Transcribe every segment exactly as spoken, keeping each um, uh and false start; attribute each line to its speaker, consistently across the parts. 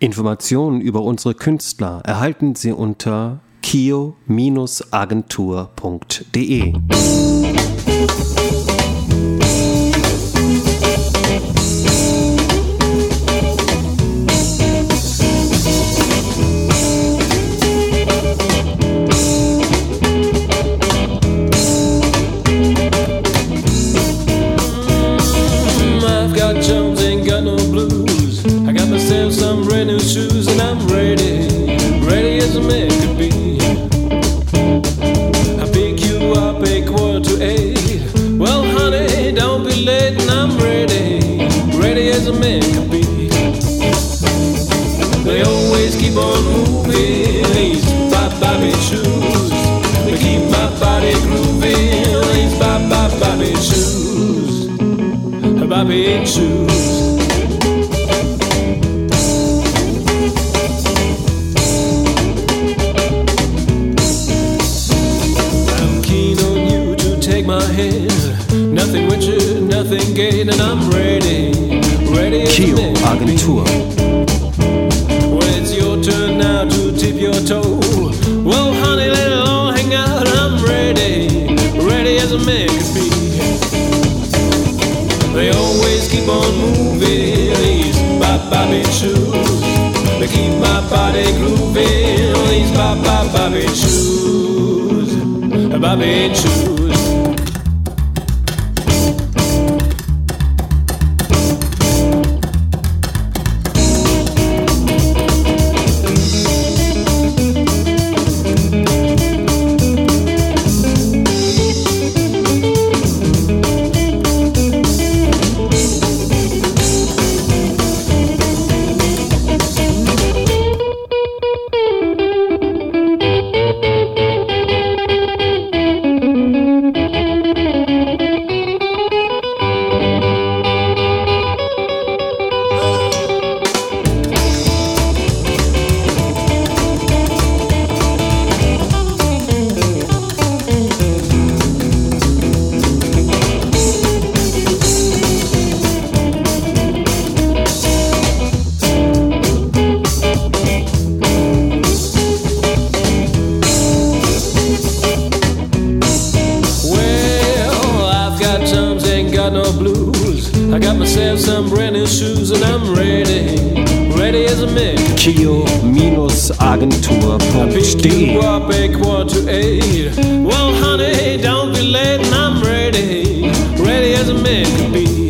Speaker 1: Informationen über unsere Künstler erhalten Sie unter kio Agentur punkt de.
Speaker 2: Some brand new shoes and I'm ready, ready as a man could be. I pick you up a quarter to eight. Well, honey, don't be late and I'm ready, ready as a man could be. They always keep on moving, these bop-boppy shoes. They keep my body grooving, these bop-bop-boppy shoes, boppy shoes. Nothing winter, nothing gain, and I'm ready, ready as
Speaker 1: Kio Agentur.
Speaker 2: Well, it's your turn now to tip your toe. Well, honey, let it all hang out, and I'm ready, ready as a man could be. They always keep on moving, these bop-boppy shoes. They keep my body grooving, these bop-bop-boppy shoes, boppy shoes. I got myself some brand new shoes and I'm ready, ready as a man.
Speaker 1: kio Agentur punkt de.
Speaker 2: I pick you up a quarter to eight. Well, honey, don't be late and I'm ready, ready as a man can be.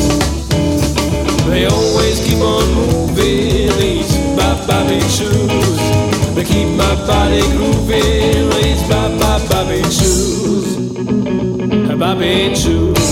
Speaker 2: They always keep on moving, these bop-boppy shoes. They keep my body grooving, these bop-bop-boppy shoes, boppy shoes.